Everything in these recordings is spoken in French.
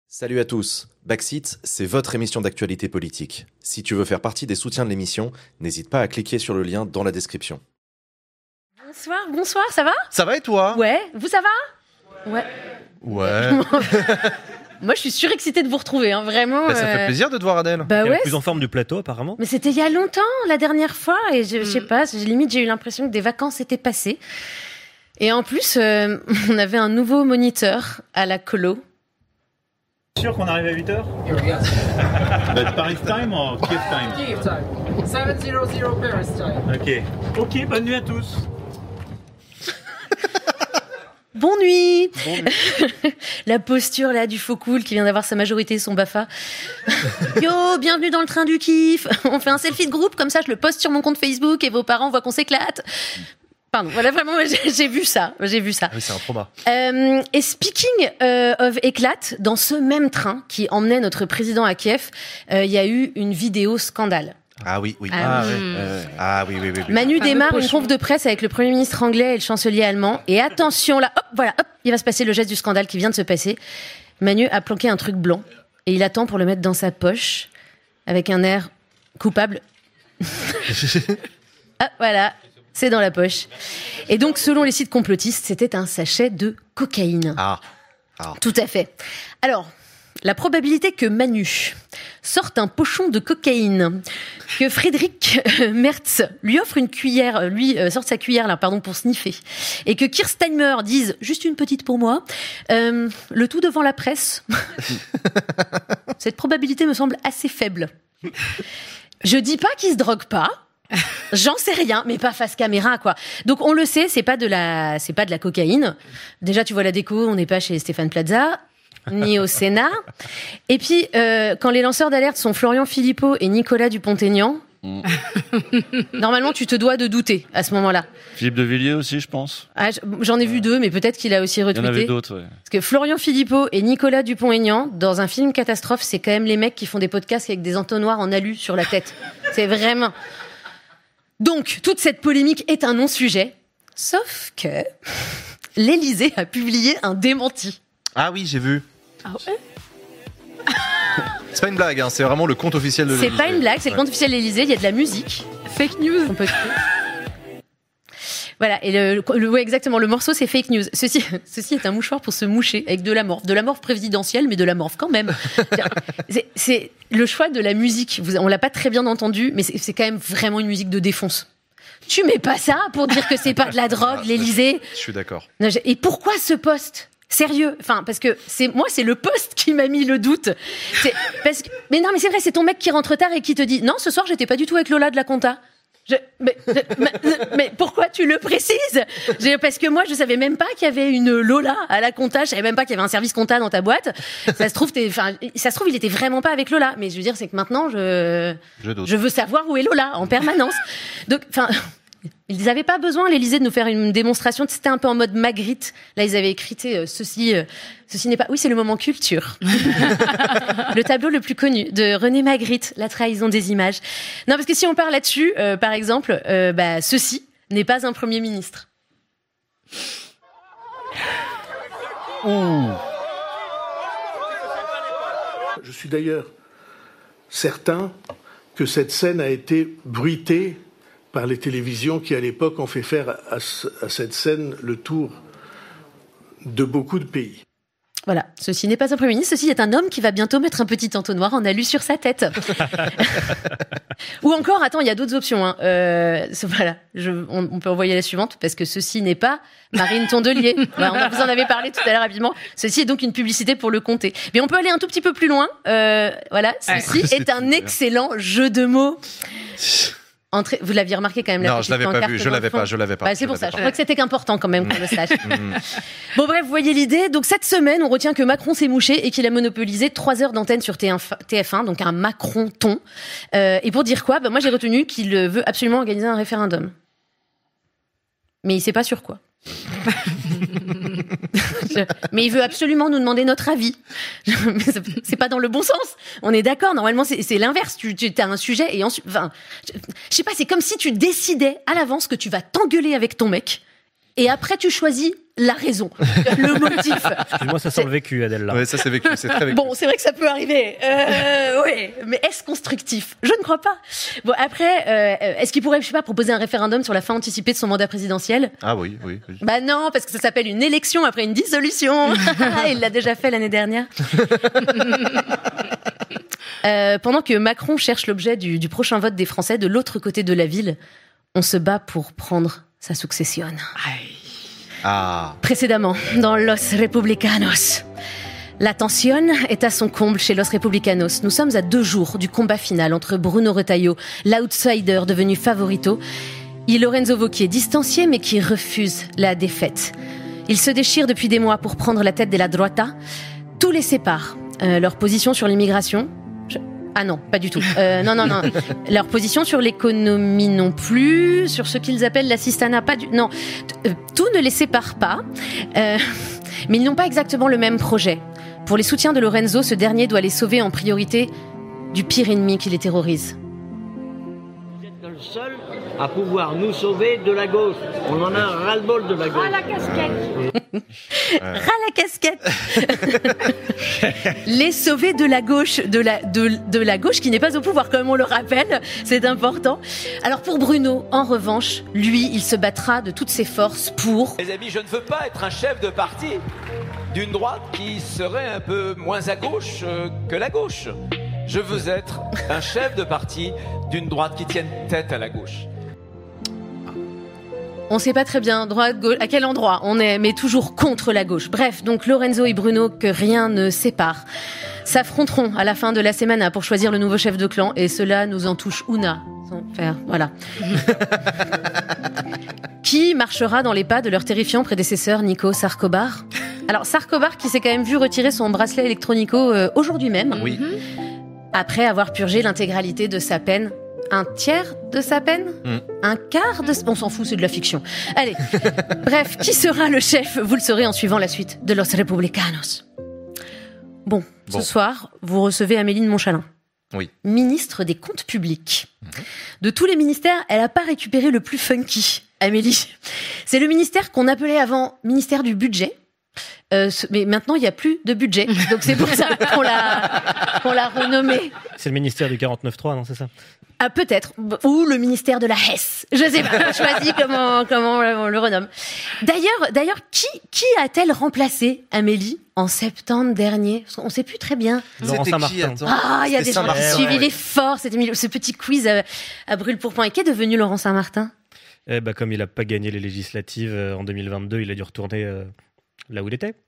Salut à tous, Backseat, c'est votre émission d'actualité politique. Si tu veux faire partie des soutiens de l'émission, n'hésite pas à cliquer sur le lien dans la description. Bonsoir, ça va ? Ça va et toi ? Ouais, vous ça va ? Ouais. Moi je suis surexcitée de vous retrouver, hein, vraiment. Ça fait plaisir de te voir, Adèle. Bah T'es ouais. la plus en forme du plateau apparemment. Mais c'était il y a longtemps, la dernière fois, et je sais pas, limite j'ai eu l'impression que des vacances étaient passées. Et en plus, on avait un nouveau moniteur à la colo. Sûr qu'on arrive à 8h? Paris time ou Kiev time? Kiev time. 7:00 Paris time. Ok, bonne nuit à tous. Bon nuit. La posture là du faux cool qui vient d'avoir sa majorité et son BAFA. Yo, bienvenue dans le train du kiff. On fait un selfie de groupe, comme ça je le poste sur mon compte Facebook et vos parents voient qu'on s'éclate. Pardon, voilà, vraiment, j'ai vu ça. Ah oui, c'est un trauma. Et speaking of éclate, dans ce même train qui emmenait notre président à Kiev, il y a eu une vidéo scandale. Ah oui. Oui. Oui. Manu démarre une conf de presse avec le Premier ministre anglais et le chancelier allemand. Et attention, là, hop, il va se passer le geste du scandale qui vient de se passer. Manu a planqué un truc blanc et il attend pour le mettre dans sa poche avec un air coupable. Ah, voilà. C'est dans la poche. Et donc, selon les sites complotistes, c'était un sachet de cocaïne. Ah. Tout à fait. Alors, la probabilité que Manu sorte un pochon de cocaïne, que Frédéric Merz lui offre une cuillère, sorte sa cuillère là, pour sniffer, et que Kirsteimer dise juste une petite pour moi, le tout devant la presse. Cette probabilité me semble assez faible. Je dis pas qu'il se drogue pas. J'en sais rien, mais pas face caméra, quoi. Donc on le sait, c'est pas de la cocaïne. Déjà, tu vois la déco, on n'est pas chez Stéphane Plaza, ni au Sénat. Et puis, quand les lanceurs d'alerte sont Florian Philippot et Nicolas Dupont-Aignan, normalement, tu te dois de douter à ce moment-là. Philippe de Villiers aussi, je pense. Ah, j'en ai vu deux, mais peut-être qu'il a aussi retweeté. Il y en avait d'autres, ouais. Parce que Florian Philippot et Nicolas Dupont-Aignan, dans un film catastrophe, c'est quand même les mecs qui font des podcasts avec des entonnoirs en alu sur la tête. C'est vraiment... Donc, toute cette polémique est un non-sujet, sauf que l'Élysée a publié un démenti. Ah oui, j'ai vu. Ah ouais ? C'est pas une blague, hein, c'est vraiment le compte officiel de l'Élysée. C'est pas une blague, c'est le compte officiel de l'Élysée, il y a de la musique. Fake news. On peut Voilà, et ouais, exactement, le morceau c'est fake news. Ceci est un mouchoir pour se moucher avec de la morphe présidentielle, mais de la morphe quand même. C'est le choix de la musique. On l'a pas très bien entendu, mais c'est quand même vraiment une musique de défonce. Tu mets pas ça pour dire que c'est pas de la drogue, l'Élysée. Je suis d'accord. Et pourquoi ce poste ? Sérieux, parce que c'est le poste qui m'a mis le doute. Mais non, mais c'est vrai, c'est ton mec qui rentre tard et qui te dit non, ce soir j'étais pas du tout avec Lola de la compta. Mais pourquoi tu le précises ? Parce que moi, je savais même pas qu'il y avait une Lola à la compta. Je savais même pas qu'il y avait un service compta dans ta boîte. Ça se trouve, il était vraiment pas avec Lola. Mais je veux dire, c'est que maintenant, je veux savoir où est Lola en permanence. Donc, ils n'avaient pas besoin, l'Élysée, de nous faire une démonstration. C'était un peu en mode Magritte. Là, ils avaient écrit ceci n'est pas... Oui, c'est le moment culture. Le tableau le plus connu de René Magritte, La trahison des images. Non, parce que si on part là-dessus, par exemple, ceci n'est pas un Premier ministre. Je suis d'ailleurs certain que cette scène a été bruitée par les télévisions qui, à l'époque, ont fait faire à cette scène le tour de beaucoup de pays. Voilà, ceci n'est pas un Premier ministre, ceci est un homme qui va bientôt mettre un petit entonnoir en alu sur sa tête. Ou encore, attends, il y a d'autres options. Voilà, on peut envoyer la suivante, parce que ceci n'est pas Marine Tondelier. Voilà, vous en avez parlé tout à l'heure rapidement. Ceci est donc une publicité pour le comté. Mais on peut aller un tout petit peu plus loin. Voilà, ceci est un excellent jeu de mots. Vous l'aviez remarqué quand même. Non, je l'avais pas vu, je l'avais pas. C'est pour ça, je crois que c'était important quand même qu'on le sache. Bon bref, vous voyez l'idée. Donc cette semaine, on retient que Macron s'est mouché et qu'il a monopolisé 3 heures d'antenne sur TF1, donc un Macron-ton. Et pour dire quoi ? Moi j'ai retenu qu'il veut absolument organiser un référendum. Mais il sait pas sur quoi. Mais il veut absolument nous demander notre avis. C'est pas dans le bon sens. On est d'accord. Normalement, c'est l'inverse. Tu as un sujet et ensuite, je sais pas. C'est comme si tu décidais à l'avance que tu vas t'engueuler avec ton mec et après tu choisis la raison, le motif. Excuse-moi, ça sent le vécu, Adèle, là. Ouais, ça c'est vécu, c'est très vécu. Bon, c'est vrai que ça peut arriver. Oui, mais est-ce constructif? Je ne crois pas. Bon, après, est-ce qu'il pourrait, je sais pas, proposer un référendum sur la fin anticipée de son mandat présidentiel? Ah oui. Bah non, parce que ça s'appelle une élection après une dissolution. Il l'a déjà fait l'année dernière. Pendant que Macron cherche l'objet du prochain vote des Français, de l'autre côté de la ville, on se bat pour prendre sa succession. Précédemment, dans Los Republicanos. La tension est à son comble chez Los Republicanos. Nous sommes à 2 jours du combat final entre Bruno Retailleau, l'outsider devenu favorito, et Lorenzo Wauquiez, distancié mais qui refuse la défaite. Ils se déchirent depuis des mois pour prendre la tête de la droita. Tout les sépare. Leur position sur l'immigration... Ah non, pas du tout. Non. Leur position sur l'économie non plus, sur ce qu'ils appellent l'assistanat, pas du... Non, tout ne les sépare pas, mais ils n'ont pas exactement le même projet. Pour les soutiens de Lorenzo, ce dernier doit les sauver en priorité du pire ennemi qui les terrorise. Vous êtes le seul à pouvoir nous sauver de la gauche. On en a ras-le-bol de la gauche. Ah, la casquette. Ras la casquette. Les sauver de la gauche, de la gauche qui n'est pas au pouvoir, comme on le rappelle, c'est important. Alors pour Bruno, en revanche, lui, il se battra de toutes ses forces pour... Les amis, je ne veux pas être un chef de parti d'une droite qui serait un peu moins à gauche que la gauche. Je veux être un chef de parti d'une droite qui tienne tête à la gauche. On sait pas très bien, droite, gauche, à quel endroit on est, mais toujours contre la gauche. Bref, donc Lorenzo et Bruno, que rien ne sépare, s'affronteront à la fin de la semaine pour choisir le nouveau chef de clan, et cela nous en touche una. Sans faire, voilà. Qui marchera dans les pas de leur terrifiant prédécesseur Nico Sarkobar? Alors Sarkobar qui s'est quand même vu retirer son bracelet électronico aujourd'hui même. Oui. Après avoir purgé l'intégralité de sa peine. Un tiers de sa peine? Un quart de... On s'en fout, c'est de la fiction. Allez. Bref, qui sera le chef? Vous le saurez en suivant la suite de Los Republicanos. Bon, ce soir, vous recevez Amélie de Montchalin. Oui. Ministre des Comptes Publics. De tous les ministères, elle n'a pas récupéré le plus funky, Amélie. C'est le ministère qu'on appelait avant ministère du budget. Mais maintenant, il n'y a plus de budget. Donc c'est pour ça qu'on l'a renommé. C'est le ministère du 49.3, non, c'est ça? Ah, peut-être. Ou le ministère de la Hesse. Je sais pas. Choisis comment on le renomme. D'ailleurs, qui a-t-elle remplacé, Amélie, en septembre dernier? On ne sait plus très bien. Laurent Saint-Martin. Ah, il y a des gens qui suivi l'effort. C'était ce petit quiz à brûle-pourpoint. Et qu'est devenu Laurent Saint-Martin? Comme il n'a pas gagné les législatives en 2022, il a dû retourner là où il était.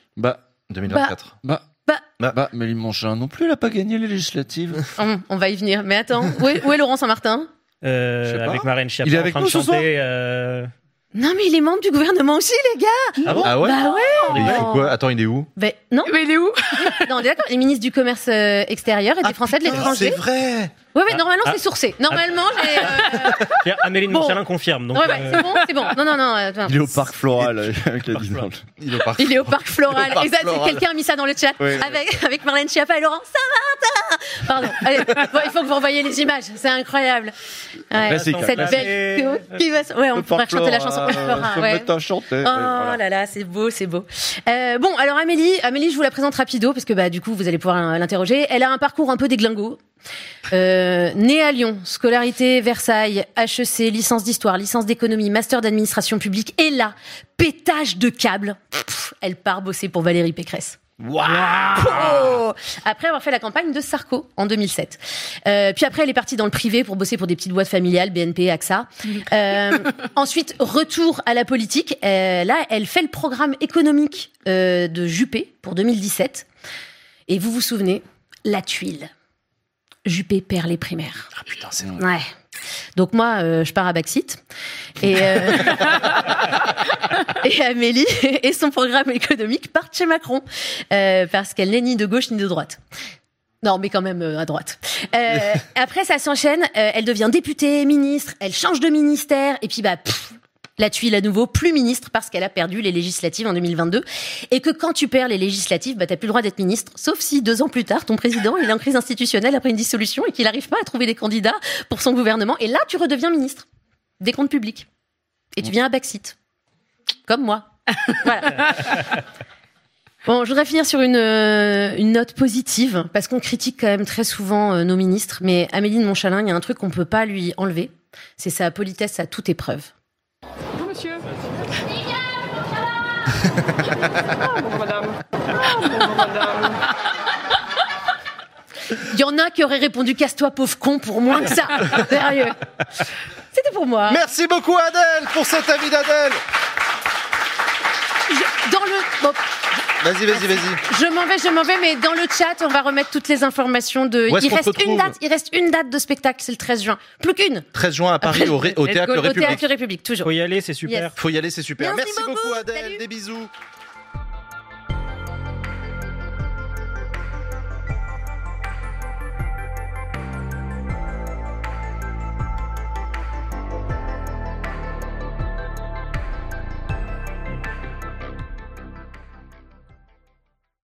2024. Amélie de Montchalin non plus, elle n'a pas gagné les législatives. On va y venir. Mais attends, où est Laurent Saint-Martin? Avec Marlène Schiappa il est avec en train nous de chanter. Non, mais il est membre du gouvernement aussi, les gars. Ah bon? Ah ouais? Bah ouais. Il fait quoi? Attends, il est où? Non. Mais il est où? Non, on est d'accord. Les ministres du commerce extérieur et des Français de l'étranger. C'est vrai. Ouais, normalement, c'est sourcé. Normalement, j'ai... Amélie de Montchalin confirme. Donc, c'est bon. Non. Attends. Il est au parc floral avec la dimanche. Il est au parc floral. Exact. floral. Quelqu'un a mis ça dans le chat avec Marlène Schiappa et Laurent Saint-Martin. Pardon. Allez, il faut que vous revoyiez les images. C'est incroyable. Ouais, cette belle qui va. Ouais, on pourrait chanter la chanson. Oh là là, c'est beau. Bon, alors Amélie, je vous la présente rapido parce que du coup, vous allez pouvoir l'interroger. Elle a un parcours un peu déglingo. Née à Lyon, scolarité Versailles, HEC, licence d'histoire, licence d'économie, master d'administration publique, et là, pétage de câble, elle part bosser pour Valérie Pécresse. Wow. Après avoir fait la campagne de Sarko en 2007. Puis après, elle est partie dans le privé pour bosser pour des petites boîtes familiales, BNP, AXA. Ensuite, retour à la politique. Là, elle fait le programme économique de Juppé pour 2017. Et vous vous souvenez, la tuile. Juppé perd les primaires. Ah putain, c'est bon. Ouais. Donc moi, je pars à Backseat. Et Amélie et son programme économique partent chez Macron. Parce qu'elle n'est ni de gauche ni de droite. Non, mais quand même à droite. Après, ça s'enchaîne. Elle devient députée, ministre. Elle change de ministère. Et puis, la tuile à nouveau, plus ministre parce qu'elle a perdu les législatives en 2022. Et que quand tu perds les législatives, t'as plus le droit d'être ministre. Sauf si 2 ans plus tard, ton président, il est en crise institutionnelle après une dissolution et qu'il n'arrive pas à trouver des candidats pour son gouvernement. Et là, tu redeviens ministre des comptes publics. Et tu viens à Backseat. Comme moi. Voilà. Bon, je voudrais finir sur une note positive, parce qu'on critique quand même très souvent nos ministres, mais Amélie de Montchalin, il y a un truc qu'on peut pas lui enlever, c'est sa politesse à toute épreuve. Bonjour monsieur. Bonjour madame. Bonjour madame. Il y en a qui auraient répondu « Casse-toi, pauvre con » pour moins que ça. Sérieux. C'était pour moi. Merci beaucoup Adèle pour cet avis d'Adèle. Bon, Vas-y. je m'en vais, mais dans le chat, on va remettre toutes les informations de. Il reste une date de spectacle, c'est le 13 juin. Plus qu'une. 13 juin à Paris, au Théâtre République. Au Théâtre République, toujours. Faut y aller, c'est super. Yes. Faut y aller, c'est super. Merci Merci beaucoup Adèle, Salut. des bisous.